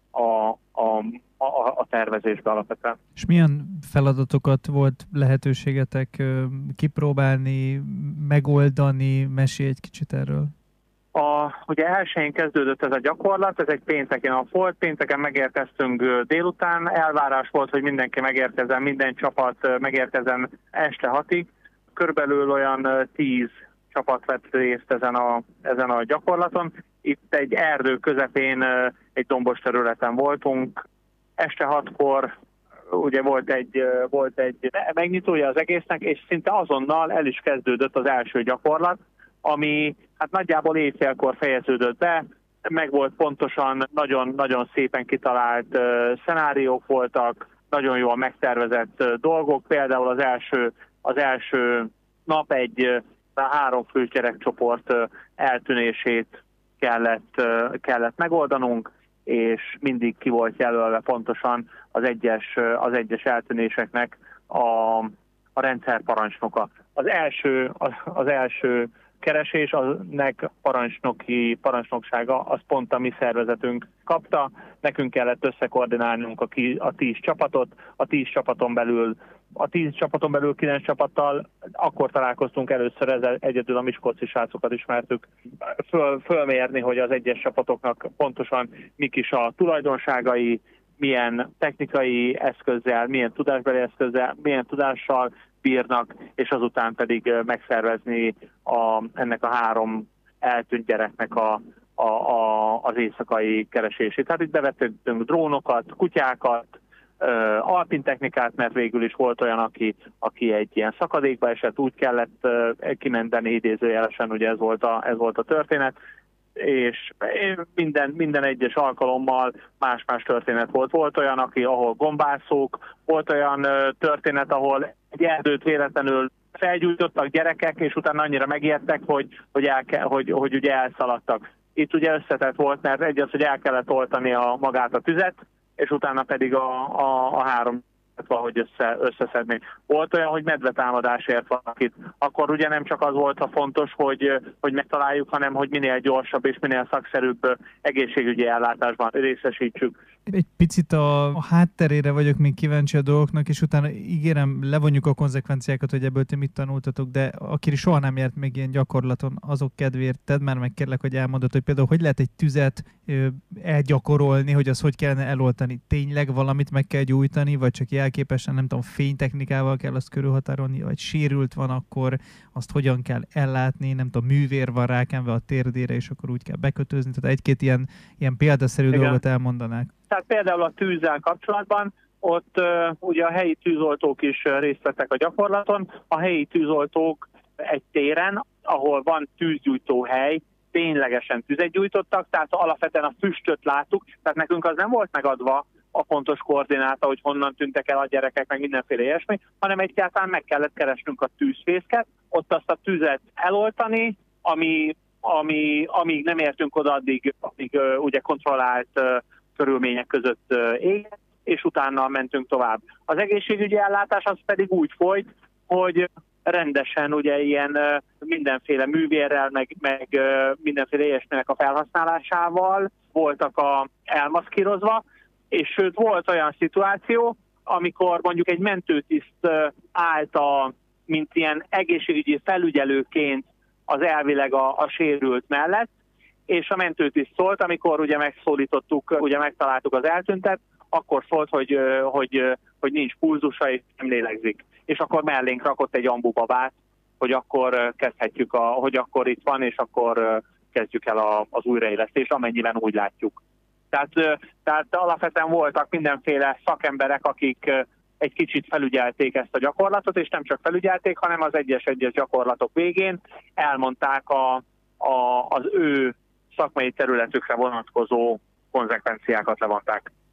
a tervezésbe alapvetően. És milyen feladatokat volt lehetőségetek kipróbálni, megoldani? Mesélj egy kicsit erről. Ugye elsőjén kezdődött ez a gyakorlat, ez egy pénteki nap volt, pénteken megérkeztünk délután, elvárás volt, hogy mindenki megérkezzen, minden csapat megérkezzen este 6-ig. Körülbelül olyan 10 csapat vett részt ezen a gyakorlaton. Itt egy erdő közepén, egy dombos területen voltunk. Este 6-kor ugye volt egy megnyitója az egésznek, és szinte azonnal el is kezdődött az első gyakorlat, ami hát nagyjából éjfélkor fejeződött be, meg volt pontosan, nagyon szépen kitalált szenáriók voltak, nagyon jól megtervezett dolgok, például az első nap egy 3 fős gyerekcsoport eltűnését kellett megoldanunk, és mindig ki volt jelölve pontosan az egyes eltűnéseknek a rendszerparancsnoka. Az első keresésnek parancsnoksága, az pont a mi szervezetünk kapta. Nekünk kellett összekoordinálnunk a 10 csapatot, a 10 csapaton belül 9 csapattal akkor találkoztunk először, egyedül a miskolci srácokat ismertük fölmérni, hogy az egyes csapatoknak pontosan mik is a tulajdonságai, milyen technikai eszközzel, milyen tudásbeli eszközzel, milyen tudással bírnak, és azután pedig megszervezni ennek a 3 eltűnt gyereknek az éjszakai keresését. Tehát itt bevettünk drónokat, kutyákat, alpintechnikát, mert végül is volt olyan, aki egy ilyen szakadékba esett, úgy kellett kimenteni idézőjelesen, ugye ez volt a történet, és minden egyes alkalommal más-más történet volt. Volt olyan, ahol gombászók, volt olyan történet, ahol egy erdőt véletlenül felgyújtottak gyerekek, és utána annyira megijedtek, hogy ugye elszaladtak. Itt ugye összetett volt, mert egy az, hogy el kellett oltani magát a tüzet, és utána pedig a 3 valahogy összeszedni. Volt olyan, hogy medvetámadásért valakit. Akkor ugye nem csak az volt a fontos, hogy megtaláljuk, hanem hogy minél gyorsabb és minél szakszerűbb egészségügyi ellátásban részesítsük. Egy picit a hátterére vagyok még kíváncsi a dolgoknak, és utána ígérem, levonjuk a konzekvenciákat, hogy ebből ti mit tanultatok, de aki soha nem járt még ilyen gyakorlaton, azok kedvéért tedd már meg, kérlek, hogy elmondod, hogy például hogy lehet egy tüzet elgyakorolni, hogy azt hogy kellene eloltani. Tényleg valamit meg kell gyújtani, vagy csak jelképesen, nem tudom, fénytechnikával kell azt körülhatárolni, vagy sérült van, akkor azt hogyan kell ellátni, nem tudom, művér van rákenve a térdére, és akkor úgy kell bekötözni. Tehát egy-két ilyen példaszerű dolgot elmondanák. Tehát például a tűzzel kapcsolatban, ott ugye a helyi tűzoltók is részt vettek a gyakorlaton. A helyi tűzoltók egy téren, ahol van tűzgyújtó hely, ténylegesen tüzet gyújtottak, tehát alapvetően a füstöt láttuk, tehát nekünk az nem volt megadva a pontos koordináta, hogy honnan tűntek el a gyerekek, meg mindenféle ilyesmi, hanem egyáltalán meg kellett keresnünk a tűzfészket, ott azt a tüzet eloltani, amíg nem értünk oda, addig ugye kontrollált körülmények között ég, és utána mentünk tovább. Az egészségügyi ellátás az pedig úgy folyt, hogy rendesen ugye ilyen mindenféle művérrel, meg mindenféle ilyesminek a felhasználásával voltak elmaszkírozva, és sőt volt olyan szituáció, amikor mondjuk egy mentőtiszt állt mint ilyen egészségügyi felügyelőként az elvileg a sérült mellett, és a mentőtiszt szólt, amikor ugye megszólítottuk, ugye megtaláltuk az eltüntet, akkor szólt, hogy nincs pulzusa és nem lélegzik. És akkor mellénk rakott egy ambubabát, hogy akkor kezdhetjük, hogy akkor itt van, és akkor kezdjük el az újraélesztést, amennyiben úgy látjuk. Tehát alapvetően voltak mindenféle szakemberek, akik egy kicsit felügyelték ezt a gyakorlatot, és nem csak felügyelték, hanem az egyes gyakorlatok végén elmondták az ő szakmai területükre vonatkozó konzekvenciákat levonták.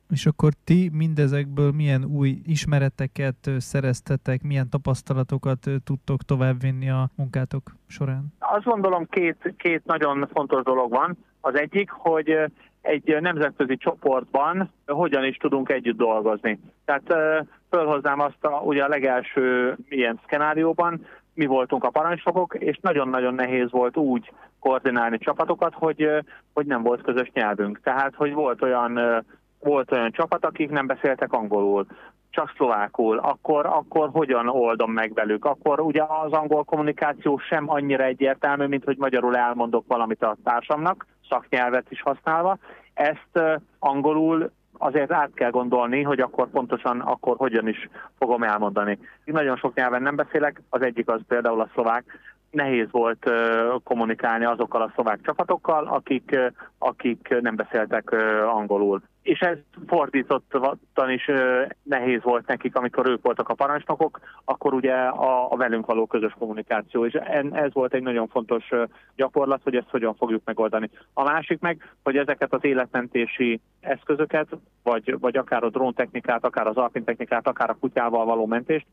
És akkor ti mindezekből milyen új ismereteket szereztetek, milyen tapasztalatokat tudtok továbbvinni a munkátok során? Azt gondolom, két nagyon fontos dolog van. Az egyik, hogy egy nemzetközi csoportban hogyan is tudunk együtt dolgozni. Tehát fölhoznám azt ugye a legelső ilyen szkenárióban, mi voltunk a parancsnokok, és nagyon-nagyon nehéz volt úgy koordinálni csapatokat, hogy nem volt közös nyelvünk. Tehát, hogy volt olyan csapat, akik nem beszéltek angolul, csak szlovákul, akkor hogyan oldom meg velük? Akkor ugye az angol kommunikáció sem annyira egyértelmű, mint hogy magyarul elmondok valamit a társamnak, szaknyelvet is használva. Ezt angolul azért át kell gondolni, hogy akkor pontosan akkor hogyan is fogom elmondani. Nagyon sok nyelven nem beszélek, az egyik az például a szlovák. Nehéz volt kommunikálni azokkal a szlovák csapatokkal, akik nem beszéltek angolul. És ez fordítottan is nehéz volt nekik, amikor ők voltak a parancsnokok, akkor ugye a velünk való közös kommunikáció. És ez volt egy nagyon fontos gyakorlat, hogy ezt hogyan fogjuk megoldani. A másik meg, hogy ezeket az életmentési eszközöket, vagy akár a dróntechnikát, akár az alpintechnikát, akár a kutyával való mentést,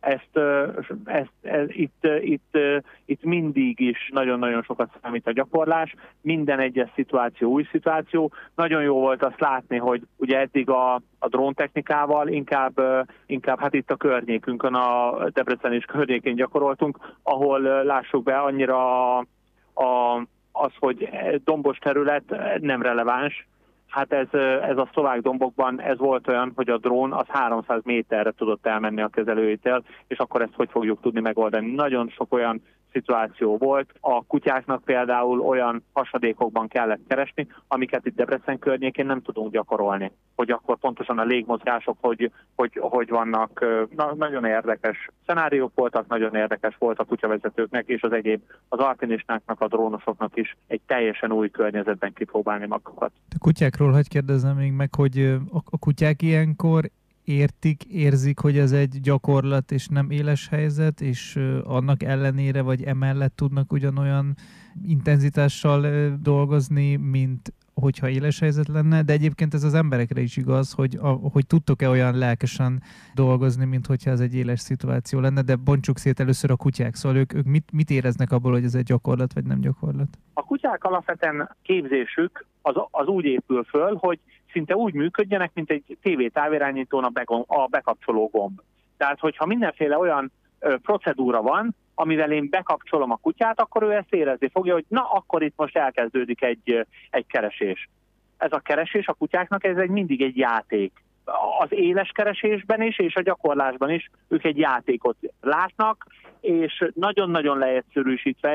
itt mindig is nagyon-nagyon sokat számít a gyakorlás. Minden egyes szituáció új szituáció. Nagyon jó volt azt látni, hogy ugye eddig a dróntechnikával inkább hát itt a környékünkön, a Debrecen és környékén gyakoroltunk, ahol lássuk be annyira az, hogy dombos terület nem releváns. Hát ez a szlovák dombokban ez volt olyan, hogy a drón az 300 méterre tudott elmenni a kezelőjétől, és akkor ezt hogy fogjuk tudni megoldani. Nagyon sok olyan szituáció volt. A kutyáknak például olyan hasadékokban kellett keresni, amiket itt Debrecen környékén nem tudunk gyakorolni. Hogy akkor pontosan a légmozgások hogy vannak. Nagyon érdekes szenáriók voltak, nagyon érdekes volt a kutyavezetőknek és az alpinistáknak, a drónosoknak is egy teljesen új környezetben kipróbálni magukat. A kutyákról hadd kérdezzem még meg, hogy a kutyák ilyenkor érzik, hogy ez egy gyakorlat és nem éles helyzet, és annak ellenére vagy emellett tudnak ugyanolyan intenzitással dolgozni, mint hogyha éles helyzet lenne, de egyébként ez az emberekre is igaz, hogy tudtok-e olyan lelkesen dolgozni, mint hogyha ez egy éles szituáció lenne, de bontsuk szét először a kutyák, szóval ők mit éreznek abból, hogy ez egy gyakorlat vagy nem gyakorlat? A kutyák alapvetően képzésük az úgy épül föl, hogy szinte úgy működjenek, mint egy tévétávirányítón a bekapcsoló gomb. Tehát, hogyha mindenféle olyan procedúra van, amivel én bekapcsolom a kutyát, akkor ő ezt érezni fogja, hogy na, akkor itt most elkezdődik egy keresés. Ez a keresés a kutyáknak mindig egy játék. Az éles keresésben is, és a gyakorlásban is ők egy játékot látnak, és nagyon-nagyon leegyszerűsítve,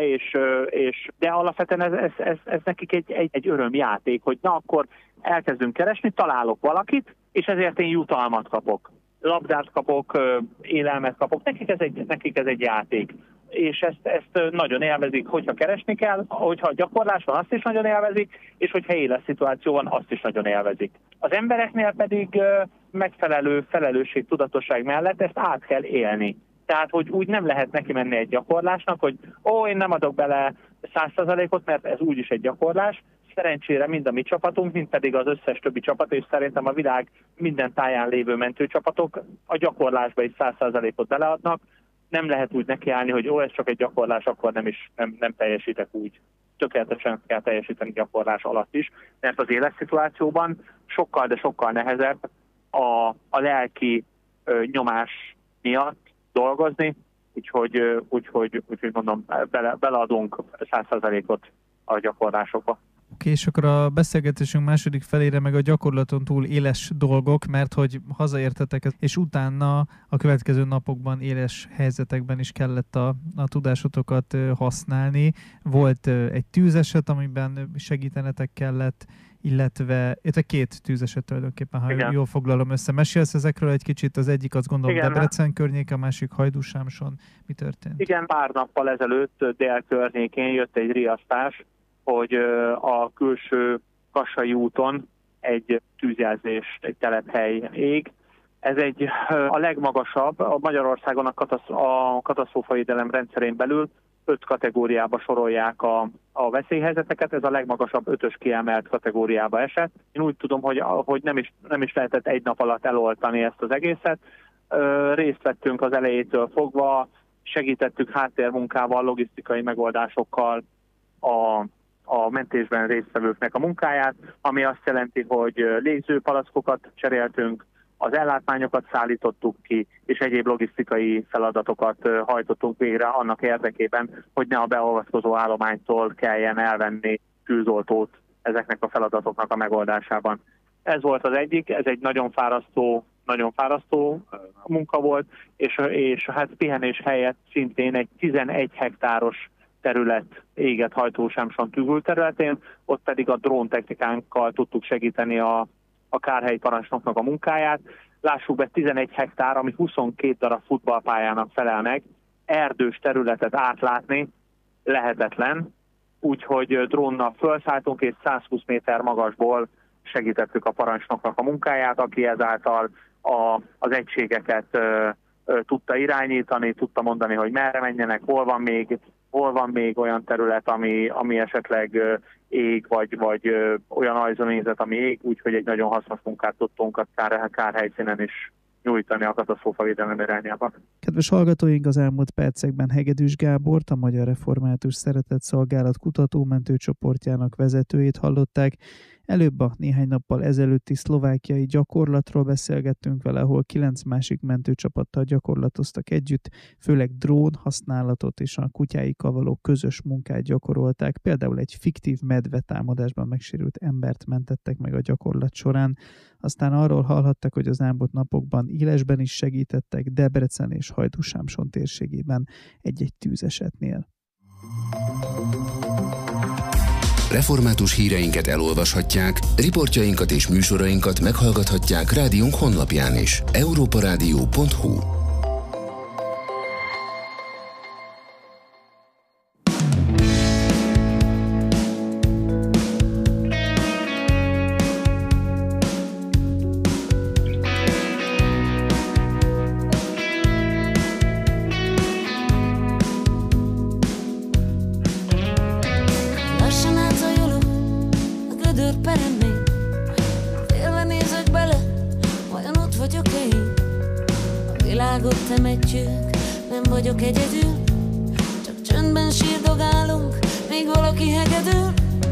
de alapvetően ez nekik egy örömjáték, hogy na, akkor elkezdünk keresni, találok valakit, és ezért én jutalmat kapok. Labdát kapok, élelmet kapok, nekik ez egy játék. És ezt nagyon élvezik, hogyha keresni kell, hogyha gyakorlás van, azt is nagyon élvezik, és hogyha éles szituáció van, azt is nagyon élvezik. Az embereknél pedig megfelelő felelősségtudatosság mellett ezt át kell élni. Tehát, hogy úgy nem lehet neki menni egy gyakorlásnak, hogy én nem adok bele 100%-ot, mert ez úgyis egy gyakorlás. Szerencsére mind a mi csapatunk, mind pedig az összes többi csapat, és szerintem a világ minden táján lévő mentőcsapatok a gyakorlásba is 100%-ot beleadnak. Nem lehet úgy nekiállni, hogy ez csak egy gyakorlás, akkor nem teljesítek úgy. Tökéletesen kell teljesíteni gyakorlás alatt is, mert az éles szituációban sokkal, de sokkal nehezebb a lelki nyomás miatt dolgozni, úgyhogy mondom, beleadunk 100%-ot a gyakorlásokba. Oké, és akkor a beszélgetésünk második felére meg a gyakorlaton túl éles dolgok, mert hogy hazaértetek, és utána a következő napokban éles helyzetekben is kellett a tudásotokat használni. Volt egy tűzeset, amiben segítenetek kellett, illetve két tűzeset tulajdonképpen, ha jól foglalom össze. Mesélsz ezekről egy kicsit? Az egyik azt gondolom Debrecen környéke, a másik Hajdúsámson. Mi történt? Igen, pár nappal ezelőtt dél környékén jött egy riasztás, hogy a külső Kassai úton egy tűzjelzés, egy telephely ég. Ez a legmagasabb a Magyarországon a katasztrófavédelem rendszerén belül 5 kategóriába sorolják a veszélyhelyzeteket, ez a legmagasabb 5-ös kiemelt kategóriába esett. Én úgy tudom, hogy nem is lehetett egy nap alatt eloltani ezt az egészet. Részt vettünk az elejétől fogva, segítettük háttérmunkával, logisztikai megoldásokkal a mentésben résztvevőknek a munkáját, ami azt jelenti, hogy légzőpalackokat cseréltünk, az ellátmányokat szállítottuk ki, és egyéb logisztikai feladatokat hajtottunk végre annak érdekében, hogy ne a beavatkozó állománytól kelljen elvenni tűzoltót ezeknek a feladatoknak a megoldásában. Ez volt az egyik, ez egy nagyon fárasztó munka volt, és hát pihenés helyett szintén egy 11 hektáros terület égett Hajtó-Sámson tűzülterületén, ott pedig a dróntechnikánkkal tudtuk segíteni a kárhelyi parancsnoknak a munkáját. Lássuk be, 11 hektár, ami 22 darab futballpályának felel meg, erdős területet átlátni lehetetlen, úgyhogy drónnal felszálltunk, és 120 méter magasból segítettük a parancsnoknak a munkáját, aki ezáltal az egységeket tudta irányítani, tudta mondani, hogy merre menjenek, hol van még olyan terület, ami esetleg ég, vagy olyan ajzónézet, ami ég, úgyhogy egy nagyon hasznos munkát tudtunk a kárhelyszínen is nyújtani a katasztrófavédelem irányába. Kedves hallgatóink, az elmúlt percekben Hegedűs Gábort, a Magyar Református Szeretett Szolgálat kutatómentő csoportjának vezetőjét hallották. Előbb a néhány nappal ezelőtti szlovákiai gyakorlatról beszélgettünk vele, ahol 9 másik mentőcsapattal gyakorlatoztak együtt, főleg drón használatot és a kutyáikkal való közös munkát gyakorolták. Például egy fiktív medvetámadásban megsérült embert mentettek meg a gyakorlat során. Aztán arról hallhattak, hogy az elmúlt napokban élesben is segítettek Debrecen és Hajdú-Sámson térségében egy-egy tűzesetnél. Református híreinket elolvashatják, riportjainkat és műsorainkat meghallgathatják rádiónk honlapján is. europaradio.hu. Nem vagyok egyedül, csak csöndben sírdogálunk, még valaki hegedül.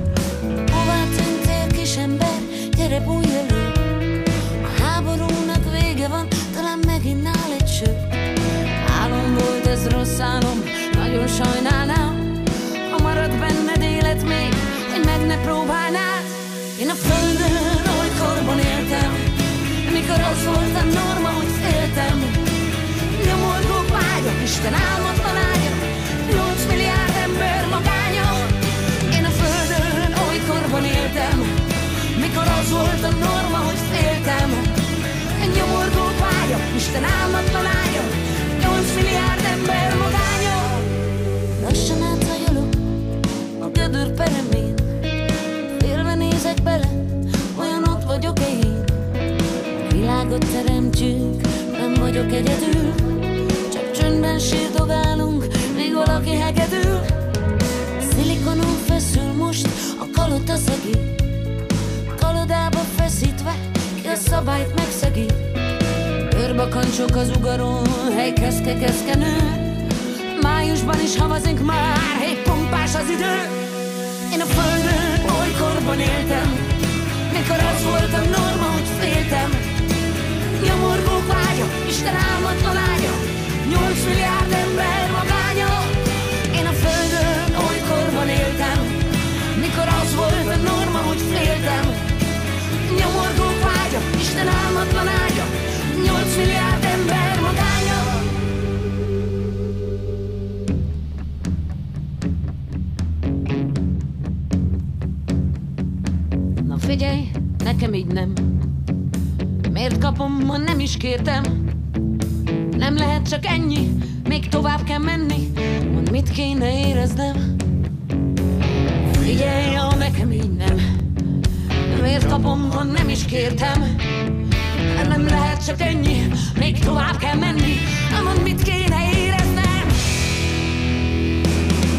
Hová tűntél, kisember, gyere bújj elő. A háborúnak vége van, talán megint áll egy ső. Álom volt ez, rossz álom, nagyon sajnálnám, ha marad benned élet még, hogy meg ne próbálnád. Én a földön olykorban éltem, mikor az volt a norma, hogy féltem. Nyomorgók vágyok, Isten álmatlan ágya, 8 milliárd ember magánya. Én a földön olykorban éltem, mikor az volt a norma, hogy féltem. Nyomorgók vágyok, Isten álmatlan ágya, 8 milliárd ember magánya. Lassan áthajolok a gödör peremén, félve nézek bele, olyan ott vagyok én. Világot teremtsünk, nem vagyok egyedül, csak csöndben sírdogálunk, még valaki hegedül. Szilikonon feszül most a kalota szegi, kalodába feszítve, ki a szabályt megszegi. Körbakancsok az ugaron, hely keszkenő, májusban is havazink már, hely pompás az idő. Én a földön olykorban éltem, mikor az volt a norma, hogy féltem. Nyomorgók vágya, Isten álmatlan ágya, 8 milliárd ember magánya. Én a földön olykorban éltem, mikor az volt a norma, hogy féltem. Nyomorgók vágya, Isten álmatlan ágya, 8 milliárd ember magánya. Na figyelj, nekem így nem. Miért kapom, ha nem is kértem? Nem lehet csak ennyi, még tovább kell menni. Mondd, mit kéne éreznem? Figyelj, ha nekem így nem. Miért kapom, ha nem is kértem? Nem lehet csak ennyi, még tovább kell menni. Mondd, mit kéne éreznem?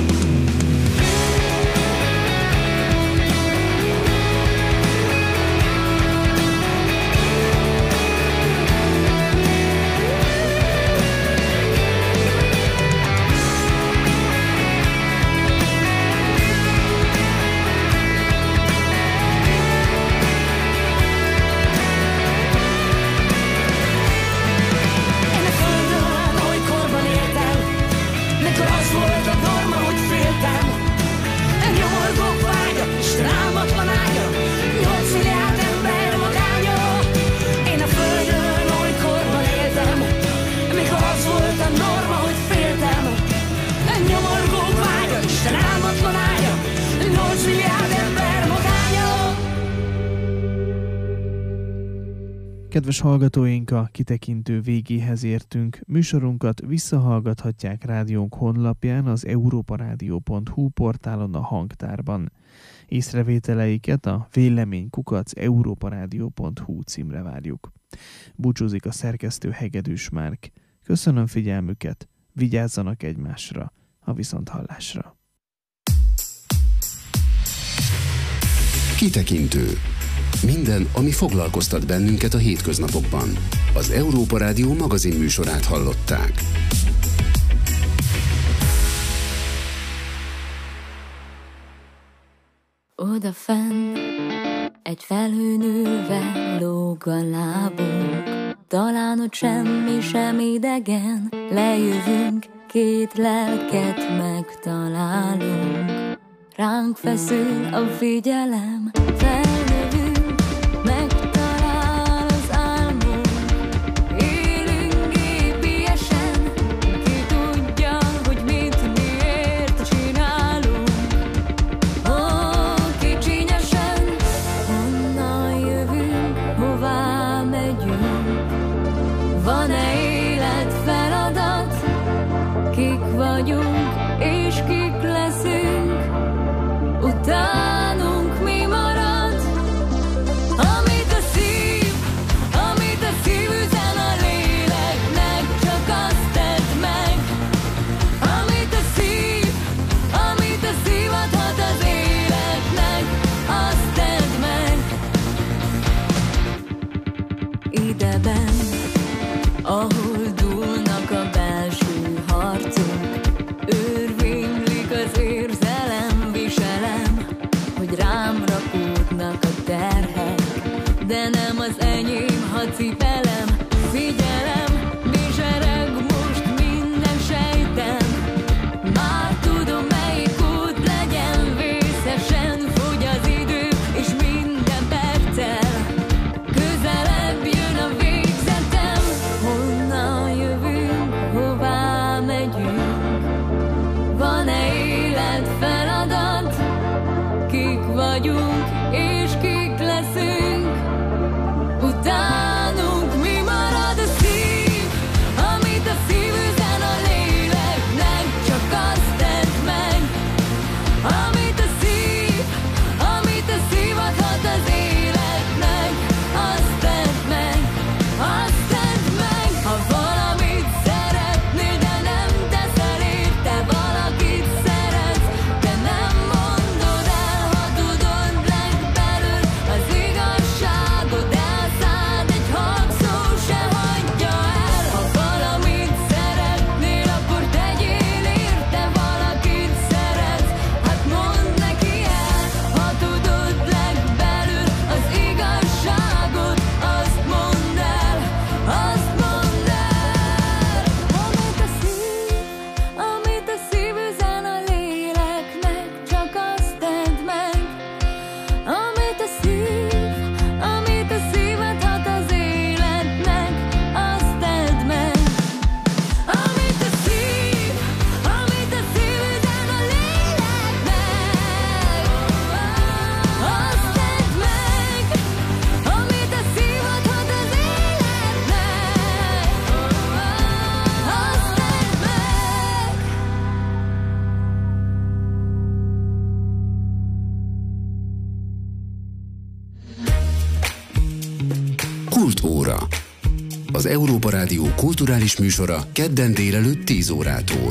Kedves hallgatóink, a kitekintő végéhez értünk. Műsorunkat visszahallgathatják rádiónk honlapján, az europaradio.hu portálon, a hangtárban. Észrevételeiket a vélemény@europaradio.hu címre várjuk. Búcsúzik a szerkesztő Hegedűs Márk. Köszönöm figyelmüket, vigyázzanak egymásra, a viszonthallásra. Kitekintő. Minden, ami foglalkoztat bennünket a hétköznapokban. Az Európa Rádió magazin műsorát hallották. Odafenn egy felhőn ülve lóg a lábunk, talán ott semmi sem idegen, lejövünk, két lelket megtalálunk. Ránk feszül a figyelem, felnövünk, megtalál az álmunk. Élünk gépiesen, ki tudja, hogy mit, miért csinálunk. Ó, kicsinyesen, honnan jövünk, hová megyünk. Van-e életfeladat, kik vagyunk és kik leszünk. Utánunk mi marad? Amit a szív üzen a léleknek, csak azt tedd meg. Amit a szív adhat az életnek, azt tedd meg. Ideben, ahol dúlnak a belső harcok, örvénylik az érzelem, viselem, hogy rám rakódnak a terhek, de nem az enyém, ha cipelem. Figyelem, bizsereg most minden sejtem, már tudom, melyik út legyen. Vészesen fogy az idő, és minden perccel közelebb jön a végzetem. Honnan jövünk, hová megyünk? Van-e életfeladat? Kik vagyunk és kik leszünk? Utánunk mi marad? A szív, amit a szív üzen a léleknek, csak azt tedd meg. Amit a szív adhat az életnek, azt tedd meg, azt tedd meg. Ha valamit szeretnél, de nem teszel érte, valakit szeretsz, de nem mondod el, ha tudod legbelül az igazságot, elszáll egy hangszó se hagyja el. Ha valamit szeretnél, akkor tegyél érte, valakit szeretsz, hát mondd neki el. Ha tudod legbelül az igazságot, azt mondd el, azt mondd el. Amit a szív üzen a léleknek, csak azt tedd meg. Amit a szív adhat az életnek, azt tedd meg. Amit a szív üzen a léleknek, azt tedd meg. Amit a szív adhat az életnek, azt tedd meg. Kultóra. Az Európa Rádió kulturális műsora kedden délelőtt 10 órától.